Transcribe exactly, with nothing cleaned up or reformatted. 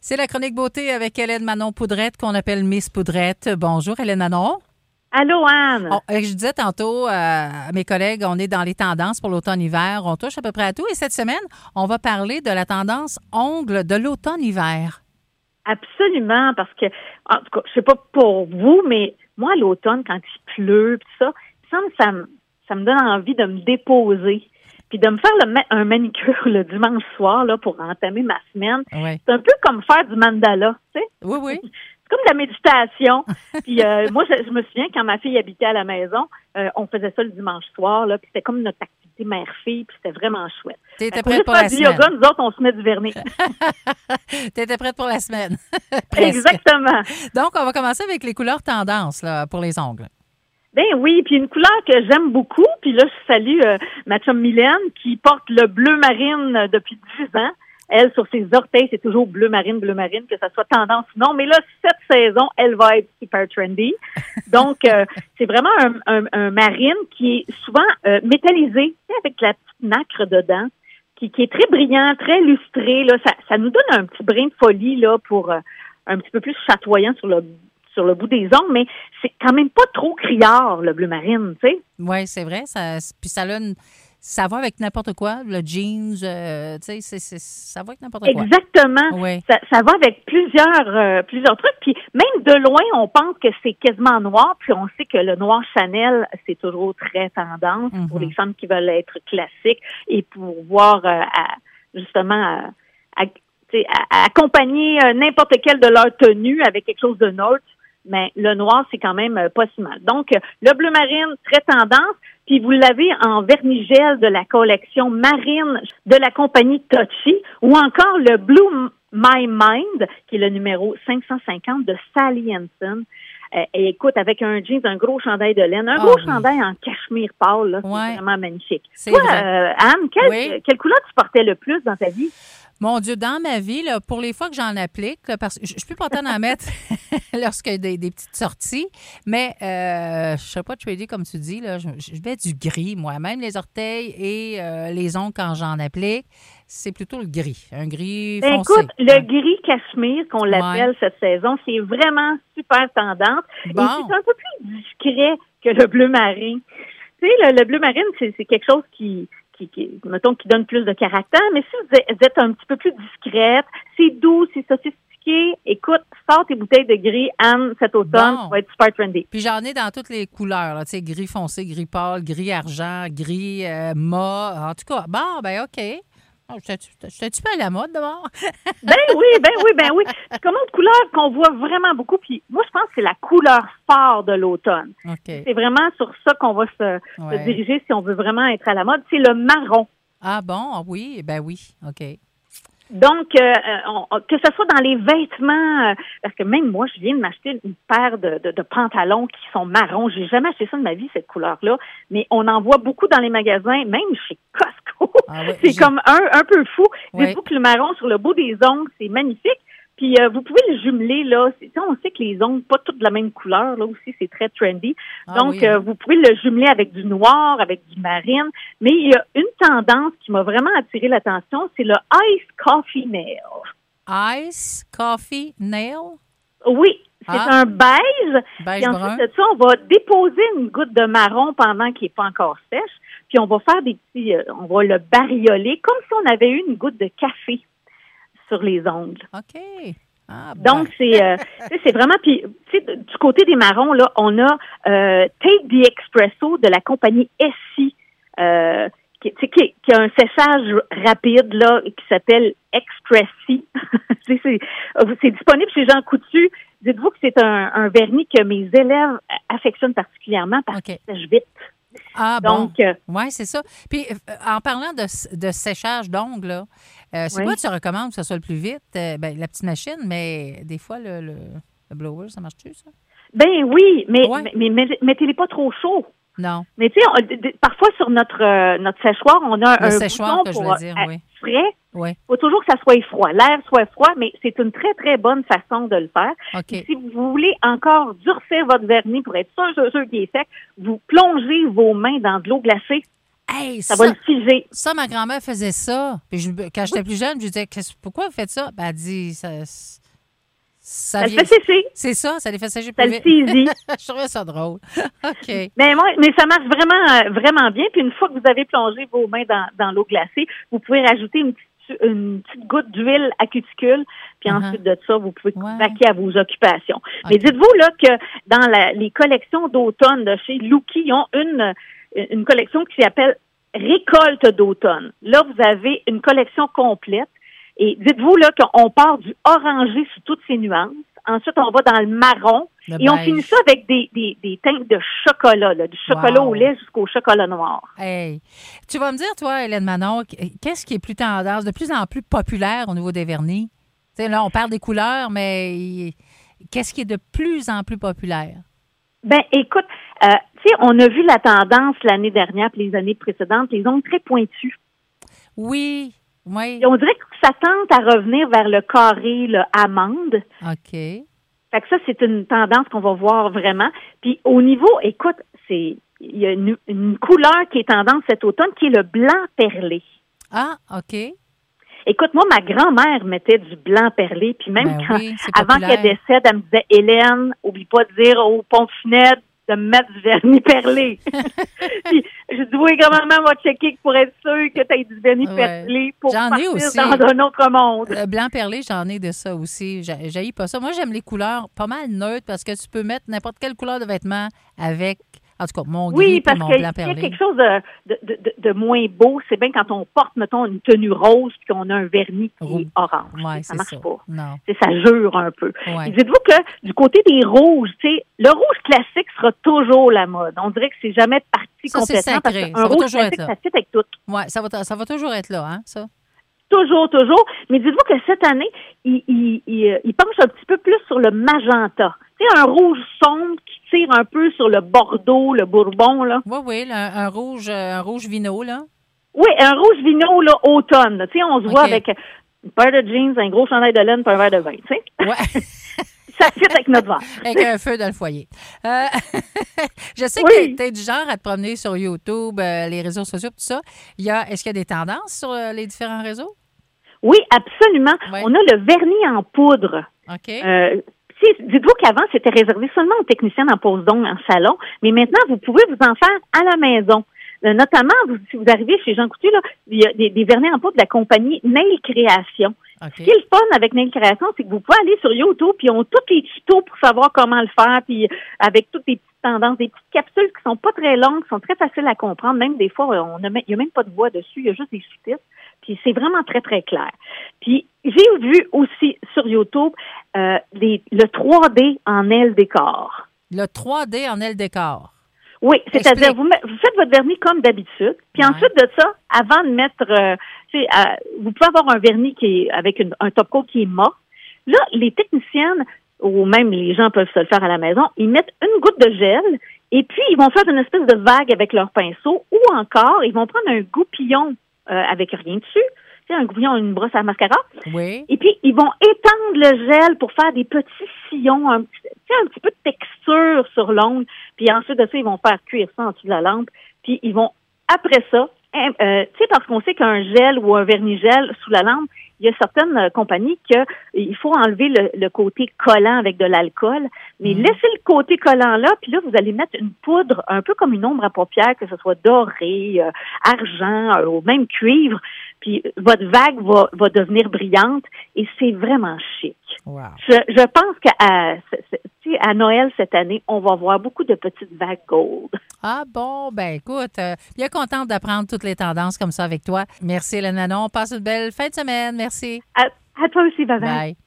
C'est la chronique beauté avec Hélène Manon Poudrette qu'on appelle Miss Poudrette. Bonjour Hélène Manon. Allô Anne. Oh, je disais tantôt euh, à mes collègues, on est dans les tendances pour l'automne-hiver. On touche à peu près à tout. Et cette semaine, on va parler de la tendance ongles de l'automne-hiver. Absolument, parce que, en tout cas, je sais pas pour vous, mais moi, l'automne, quand il pleut, tout ça, ça me, ça me, ça me donne envie de me déposer. Puis de me faire le, un manicure le dimanche soir là, pour entamer ma semaine. Oui. C'est un peu comme faire du mandala, tu sais? Oui, oui. C'est comme de la méditation. Puis euh, moi, je, je me souviens, quand ma fille habitait à la maison, euh, on faisait ça le dimanche soir, là, puis c'était comme notre activité mère-fille, puis c'était vraiment chouette. T'étais pour prête pour la du semaine. yoga, nous autres, on se met du vernis. T'étais prête pour la semaine. Exactement. Donc, on va commencer avec les couleurs tendances là, pour les ongles. Ben oui, puis une couleur que j'aime beaucoup, puis là, je salue euh, ma chum Mylène qui porte le bleu marine depuis dix ans. Elle, sur ses orteils, c'est toujours bleu marine, bleu marine, que ça soit tendance ou non. Mais là, cette saison, elle va être super trendy. Donc, euh, c'est vraiment un, un, un marine qui est souvent euh, métallisé, avec la petite nacre dedans, qui, qui est très brillant, très lustré. Là, ça, ça nous donne un petit brin de folie là pour euh, un petit peu plus chatoyant sur le sur le bout des ongles, mais c'est quand même pas trop criard, le bleu marine, tu sais. Oui, c'est vrai. Ça, puis ça, a une, ça va avec n'importe quoi, le jeans, euh, tu sais, c'est, c'est, ça va avec n'importe quoi. Exactement. Oui. Ça, ça va avec plusieurs euh, plusieurs trucs. Puis même de loin, on pense que c'est quasiment noir, puis on sait que le noir Chanel, c'est toujours très tendance mm-hmm. pour les femmes qui veulent être classiques et pouvoir euh, à, justement à, à, à, à accompagner euh, n'importe quelle de leurs tenues avec quelque chose de neutre. Mais le noir, c'est quand même euh, pas si mal. Donc, euh, le bleu marine, très tendance. Puis, vous l'avez en vernis-gel de la collection marine de la compagnie Touchy ou encore le Blue My Mind, qui est le numéro cinq cent cinquante de Sally Hansen. Euh, et écoute, avec un jeans, un gros chandail de laine, un oh, gros oui. chandail en cachemire pâle, là, ouais. C'est vraiment magnifique. C'est Toi, euh, Anne, quelle, oui. quelle couleur tu portais le plus dans ta vie? Mon Dieu, dans ma vie, là, pour les fois que j'en applique, parce que je suis plus contente d'en mettre lorsqu'il y a des, des petites sorties, mais euh, je ne sais pas trader comme tu dis, là, je, je mets du gris, moi. Même les orteils et euh, les ongles quand j'en applique, c'est plutôt le gris, un gris ben foncé. Écoute, le gris cachemire, qu'on l'appelle ouais. cette saison, c'est vraiment super tendance. Bon. Et c'est un peu plus discret que le bleu marin. Tu sais, le, le bleu marine, c'est, c'est quelque chose qui... Qui, qui, mettons, qui donne plus de caractère, mais si vous êtes un petit peu plus discrète, c'est doux, c'est sophistiqué, écoute, sors tes bouteilles de gris, Anne, cet automne, bon. Ça va être super trendy. Puis j'en ai dans toutes les couleurs, tu sais, gris foncé, gris pâle, gris argent, gris euh, mat, en tout cas, bon, ben OK. J'étais-tu pas à la mode d'abord? ben oui, ben oui, ben oui. C'est comme une couleur qu'on voit vraiment beaucoup. Puis moi, je pense que c'est la couleur phare de l'automne. Okay. C'est vraiment sur ça qu'on va se, ouais. se diriger si on veut vraiment être à la mode. C'est le marron. Ah bon? Oui, ben oui. OK. Donc, euh, on, que ce soit dans les vêtements, euh, parce que même moi, je viens de m'acheter une paire de, de, de pantalons qui sont marrons. J'ai jamais acheté ça de ma vie, cette couleur-là, mais on en voit beaucoup dans les magasins, même chez Costco. Ah ouais, c'est j'ai... comme un, un peu fou. Ouais. Dites-vous que le marron sur le bout des ongles, c'est magnifique. Puis, euh, vous pouvez le jumeler, là. C'est, on sait que les ongles, pas toutes de la même couleur, là aussi, c'est très trendy. Ah, Donc, oui, euh, hein. vous pouvez le jumeler avec du noir, avec du marine. Mais il y a une tendance qui m'a vraiment attiré l'attention, c'est le Ice Coffee Nail. Ice Coffee Nail? Oui. C'est ah. un beige. Beige puis brun. ensuite de ça, on va déposer une goutte de marron pendant qu'il n'est pas encore sèche. Puis, on va faire des petits, euh, on va le barioler comme si on avait eu une goutte de café sur les ongles. OK. Ah, Donc, ben. c'est euh, c'est vraiment... Puis, tu sais, du côté des marrons, là, on a euh, Take the Espresso de la compagnie Essie, euh, qui, qui, qui a un séchage rapide, là, qui s'appelle Expressi. c'est, c'est, c'est disponible chez Jean Coutu. Dites-vous que c'est un, un vernis que mes élèves affectionnent particulièrement parce okay. qu'il sèche vite. Ah Donc, bon, euh, oui, c'est ça. Puis, euh, en parlant de, de séchage d'ongles, là, euh, c'est oui. quoi tu recommandes que ce soit le plus vite? Euh, ben, la petite machine, mais des fois, le, le, le blower, ça marche-tu, ça? Ben oui, mais, ouais. mais, mais mettez-les pas trop chauds. Non. Mais tu sais, parfois sur notre euh, notre séchoir, on a le un séchoir bouton que pour je veux dire, euh, oui. frais. Oui. Il faut toujours que ça soit froid. L'air soit froid, mais c'est une très, très bonne façon de le faire. Okay. Si vous voulez encore durcir votre vernis pour être sûr, sûr, sûr qu'il est sec, vous plongez vos mains dans de l'eau glacée. Hey, ça, ça va le figer. Ça, ma grand-mère faisait ça. Puis je, quand j'étais plus jeune, je lui disais, pourquoi vous faites ça? Ben, elle dit, ça... Ça, ça vient, le fait sécher. C'est ça, ça les fait sécher plus vite. Ça le saisit. Je trouvais ça drôle. OK. Mais, moi, mais ça marche vraiment, vraiment bien. Puis une fois que vous avez plongé vos mains dans, dans l'eau glacée, vous pouvez rajouter une petite, une petite goutte d'huile à cuticule. Puis uh-huh. ensuite de ça, vous pouvez ouais. vaquer à vos occupations. Okay. Mais dites-vous là que dans la, les collections d'automne de chez Lucky, ils ont une, une collection qui s'appelle Récolte d'automne. Là, vous avez une collection complète. Et dites-vous là qu'on part du orangé sous toutes ses nuances. Ensuite, on va dans le marron. Le et beige. On finit ça avec des, des, des teintes de chocolat, là, du chocolat wow. au lait jusqu'au chocolat noir. Hey. Tu vas me dire, toi, Hélène Manon, qu'est-ce qui est plus tendance, de plus en plus populaire au niveau des vernis? T'sais, là, on parle des couleurs, mais qu'est-ce qui est de plus en plus populaire? Ben, écoute, euh, tu sais, on a vu la tendance l'année dernière et les années précédentes, les ongles très pointus. Oui. Oui. Et on dirait que ça tente à revenir vers le carré, le amande. OK. Fait que ça, c'est une tendance qu'on va voir vraiment. Puis au niveau, écoute, c'est il y a une, une couleur qui est tendance cet automne, qui est le blanc perlé. Ah, OK. Écoute, moi, ma grand-mère mettait du blanc perlé, puis même ben quand, oui, avant qu'elle décède, elle me disait, Hélène, oublie pas de dire au pont-Finette de me mettre du vernis perlé. Puis, je dis, oui, grand-maman va checker pour être sûr que tu aies du vernis ouais. perlé pour j'en partir ai aussi. dans un autre monde. Le blanc perlé, j'en ai de ça aussi. J'haïs pas ça. Moi, j'aime les couleurs pas mal neutres parce que tu peux mettre n'importe quelle couleur de vêtement avec... En tout cas, mon gris oui, parce et mon qu'il blanc perlé. Oui, parce qu'il y a quelque chose de, de, de, de moins beau. C'est bien quand on porte, mettons, une tenue rose puis qu'on a un vernis qui Roux. Est orange. Ouais, ça marche ça. pas. Non. C'est, ça jure un peu. Ouais. Dites-vous que du côté des rouges, tu sais, le rouge classique sera toujours la mode. On dirait que c'est jamais parti ça, complètement. C'est sacré. Parce qu'un rouge classique, ça fit avec tout. Oui, ça va, ça va toujours être là, hein, ça? Toujours, toujours. Mais dites-vous que cette année, il, il, il, il penche un petit peu plus sur le magenta. Tu sais, un rouge sombre qui tire un peu sur le bordeaux, le bourbon, là. Oui, oui, un, un rouge un rouge vino, là. Oui, un rouge vino, là, automne. Tu sais, on se okay. voit avec une paire de jeans, un gros chandail de laine et un verre de vin, tu sais. Oui. Ça fit avec notre verre. Avec un feu dans le foyer. Euh, je sais oui. que tu es du genre à te promener sur YouTube, euh, les réseaux sociaux, tout ça. Il y a, est-ce qu'il y a des tendances sur euh, les différents réseaux? Oui, absolument. Ouais. On a le vernis en poudre. OK. Euh, dites-vous qu'avant, c'était réservé seulement aux techniciennes en pose d'ongles en salon, mais maintenant, vous pouvez vous en faire à la maison. Euh, notamment, vous, si vous arrivez chez Jean Coutu, là, il y a des, des vernis en poudre de la compagnie Nail Création. Okay. Ce qui est le fun avec Nail Création, c'est que vous pouvez aller sur YouTube, puis ils ont tous les tutos pour savoir comment le faire, puis avec toutes les petites tendances, des petites capsules qui sont pas très longues, qui sont très faciles à comprendre. Même des fois, on a, il n'y a même pas de voix dessus, il y a juste des sous-titres. Puis c'est vraiment très, très clair. Puis j'ai vu aussi sur YouTube euh, les, le trois D en aile décor. Le trois D en aile décor. Oui, c'est-à-dire vous, vous faites votre vernis comme d'habitude. Puis ouais. ensuite de ça, avant de mettre, euh, tu sais, euh, vous pouvez avoir un vernis qui est avec une, un top coat qui est mort. Là, les techniciennes ou même les gens peuvent se le faire à la maison, ils mettent une goutte de gel et puis ils vont faire une espèce de vague avec leur pinceau ou encore ils vont prendre un goupillon euh, avec rien dessus, tu sais, un goupillon, une brosse à mascara. Oui. Et puis ils vont étendre le gel pour faire des petits sillons, un petit, tu sais, un petit peu de texture sur l'ongle. Puis ensuite de ça, ils vont faire cuire ça en dessous de la lampe. Puis ils vont, après ça, euh, tu sais, parce qu'on sait qu'un gel ou un vernis gel sous la lampe, il y a certaines euh, compagnies que il faut enlever le, le côté collant avec de l'alcool, mais mmh. laissez le côté collant là, puis là, vous allez mettre une poudre un peu comme une ombre à paupières, que ce soit doré, euh, argent, euh, ou même cuivre, puis votre vague va, va devenir brillante et c'est vraiment chic. Wow. Je, je pense qu'à à Noël cette année, on va voir beaucoup de petites vagues gold. Ah bon, ben écoute, euh, bien contente d'apprendre toutes les tendances comme ça avec toi. Merci Hélène Manon. Passe une belle fin de semaine. Merci. À, à toi aussi, bye bye. Bye.